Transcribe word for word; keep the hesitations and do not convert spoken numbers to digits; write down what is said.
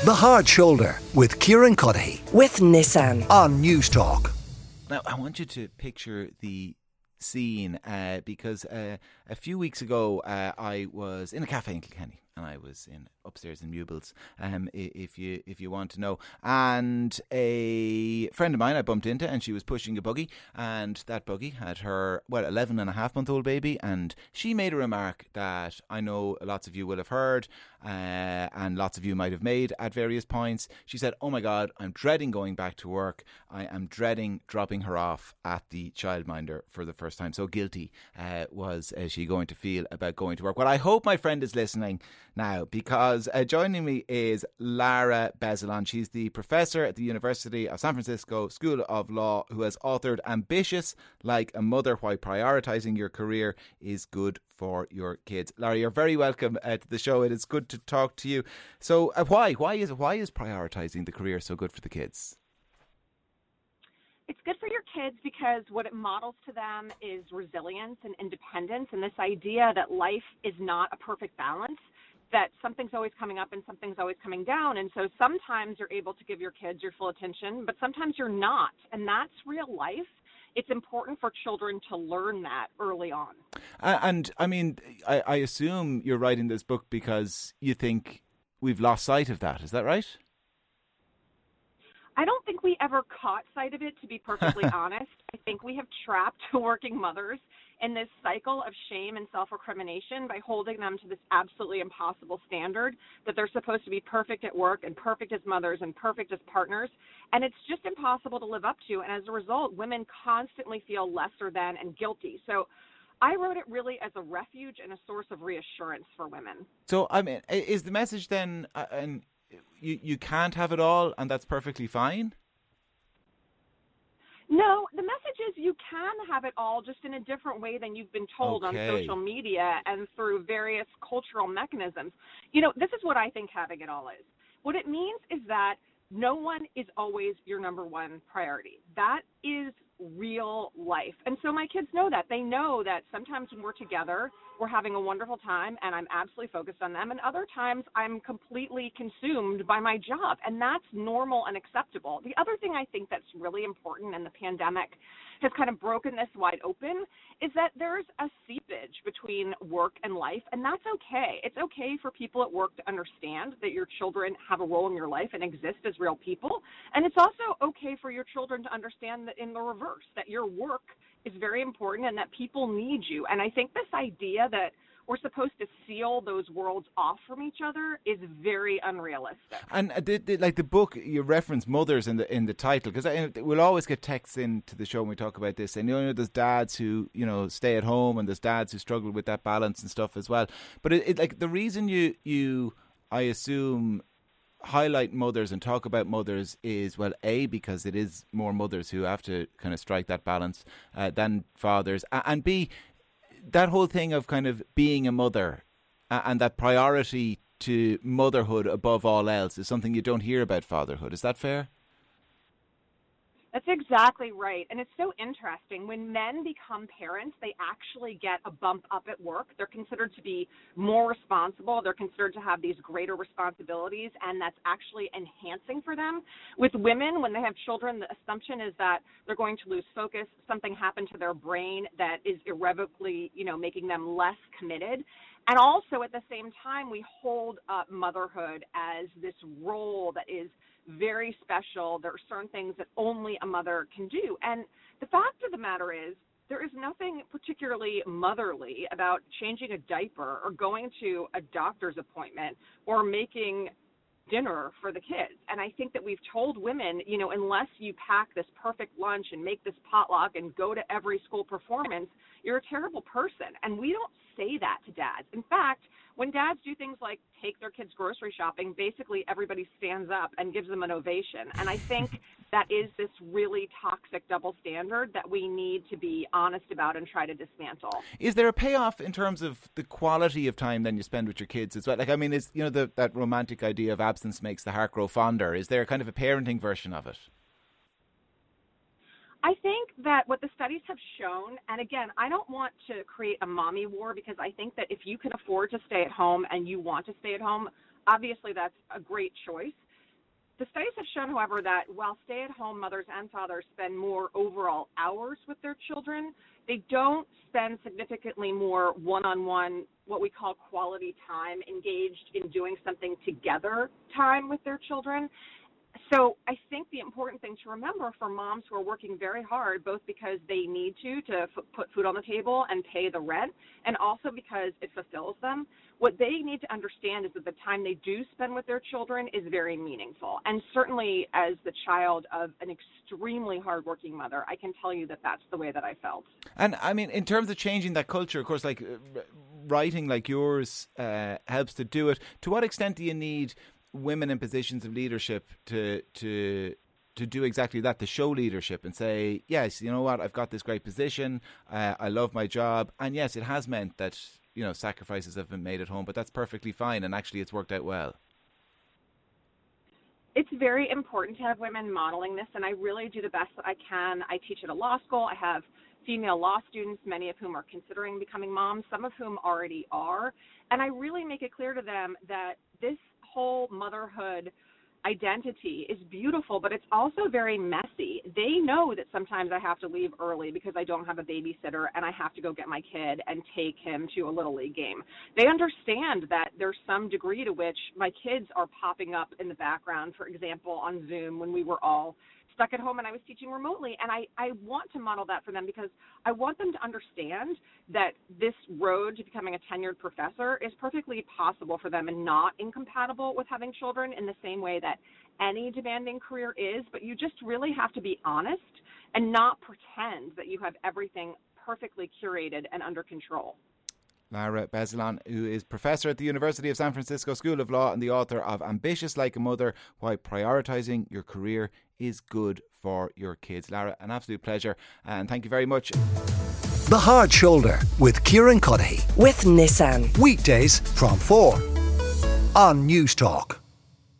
The Hard Shoulder with Kieran Cuddihy with Nissan on News Talk. Now, I want you to picture the scene uh, because uh, a few weeks ago uh, I was in a cafe in Kilkenny, and I was in upstairs in Mewbills, um, if you if you want to know. And a friend of mine I bumped into, and she was pushing a buggy, and that buggy had her, well, eleven and a half month old baby, and she made a remark that I know lots of you will have heard, uh, and lots of you might have made at various points. She said, "Oh my God, I'm dreading going back to work. I am dreading dropping her off at the childminder for the first time. So guilty uh, was uh, she going to feel about going to work." Well, I hope my friend is listening now, because uh, joining me is Lara Bezelon. She's the professor at the University of San Francisco School of Law, who has authored Ambitious Like a Mother, Why Prioritising Your Career is Good for Your Kids. Lara, you're very welcome uh, to the show. It is good to talk to you. So uh, why? Why is, why is prioritising the career so good for the kids? It's good for your kids because what it models to them is resilience and independence, and this idea that life is not a perfect balance, that something's always coming up and something's always coming down. And so sometimes you're able to give your kids your full attention, but sometimes you're not. And that's real life. It's important for children to learn that early on. Uh, and I mean, I, I assume you're writing this book because you think we've lost sight of that. Is that right? I don't think we ever caught sight of it, to be perfectly honest. I think we have trapped working mothers in this cycle of shame and self-recrimination by holding them to this absolutely impossible standard that they're supposed to be perfect at work and perfect as mothers and perfect as partners. And it's just impossible to live up to. And as a result, women constantly feel lesser than and guilty. So I wrote it really as a refuge and a source of reassurance for women. So, I mean, is the message then, uh, and you, you can't have it all and that's perfectly fine? No, the message is you can have it all, just in a different way than you've been told okay. on social media and through various cultural mechanisms. You know, this is what I think having it all is. What it means is that no one is always your number one priority. That is real life. And so my kids know that. They know that sometimes when we're together, we're having a wonderful time and I'm absolutely focused on them. And other times I'm completely consumed by my job. And that's normal and acceptable. The other thing I think that's really important, and the pandemic has kind of broken this wide open, is that there's a seepage between work and life. And that's okay. It's okay for people at work to understand that your children have a role in your life and exist as real people. And it's also okay for your children to understand that in the reverse, that your work is very important and that people need you. And I think this idea that we're supposed to seal those worlds off from each other is very unrealistic. And uh, the, the, like the book, you reference mothers in the in the title, because we'll always get texts into the show when we talk about this. And you know, there's dads who, you know, stay at home, and there's dads who struggle with that balance and stuff as well. But it, it like the reason you you I assume highlight mothers and talk about mothers is, well, A, because it is more mothers who have to kind of strike that balance uh, than fathers, and B, that whole thing of kind of being a mother uh, and that priority to motherhood above all else is something you don't hear about fatherhood. Is that fair? That's exactly right. And it's so interesting. When men become parents, they actually get a bump up at work. They're considered to be more responsible. They're considered to have these greater responsibilities, and that's actually enhancing for them. With women, when they have children, the assumption is that they're going to lose focus. Something happened to their brain that is irrevocably, you know, making them less committed. And also at the same time, we hold up motherhood as this role that is very special. There are certain things that only a mother can do. And the fact of the matter is, there is nothing particularly motherly about changing a diaper or going to a doctor's appointment or making dinner for the kids. And I think that we've told women, you know, unless you pack this perfect lunch and make this potluck and go to every school performance, you're a terrible person. And we don't say that to dads. In fact, when dads do things like take their kids grocery shopping, basically everybody stands up and gives them an ovation. And I think that is this really toxic double standard that we need to be honest about and try to dismantle. Is there a payoff in terms of the quality of time then you spend with your kids as well? Like, I mean, is, you know, the, that romantic idea of absence makes the heart grow fonder. Is there kind of a parenting version of it? I think that what the studies have shown, and again, I don't want to create a mommy war, because I think that if you can afford to stay at home and you want to stay at home, obviously that's a great choice. The studies have shown, however, that while stay-at-home mothers and fathers spend more overall hours with their children, they don't spend significantly more one-on-one, what we call quality time, engaged in doing something together time with their children. So I think the important thing to remember for moms who are working very hard, both because they need to to f- put food on the table and pay the rent, and also because it fulfills them, what they need to understand is that the time they do spend with their children is very meaningful. And certainly as the child of an extremely hardworking mother, I can tell you that that's the way that I felt. And I mean, in terms of changing that culture, of course, like uh, writing like yours uh, helps to do it. To what extent do you need women in positions of leadership to to to do exactly that, to show leadership and say, yes, you know what, I've got this great position, uh, I love my job, and yes, it has meant that, you know, sacrifices have been made at home, but that's perfectly fine, and actually it's worked out well. It's very important to have women modeling this, and I really do the best that I can. I teach at a law school. I have female law students, many of whom are considering becoming moms, some of whom already are, and I really make it clear to them that this whole motherhood identity is beautiful, but it's also very messy. They know that sometimes I have to leave early because I don't have a babysitter and I have to go get my kid and take him to a Little League game. They understand that there's some degree to which my kids are popping up in the background, for example, on Zoom when we were all stuck at home and I was teaching remotely. And I, I want to model that for them because I want them to understand that this road to becoming a tenured professor is perfectly possible for them and not incompatible with having children in the same way that any demanding career is. But you just really have to be honest and not pretend that you have everything perfectly curated and under control. Lara Beslan, who is professor at the University of San Francisco School of Law and the author of Ambitious Like a Mother, Why Prioritising Your Career is Good for Your Kids. Lara, an absolute pleasure, and thank you very much. The Hard Shoulder with Kieran Cuddihy. With Nissan. Weekdays from four on News Talk.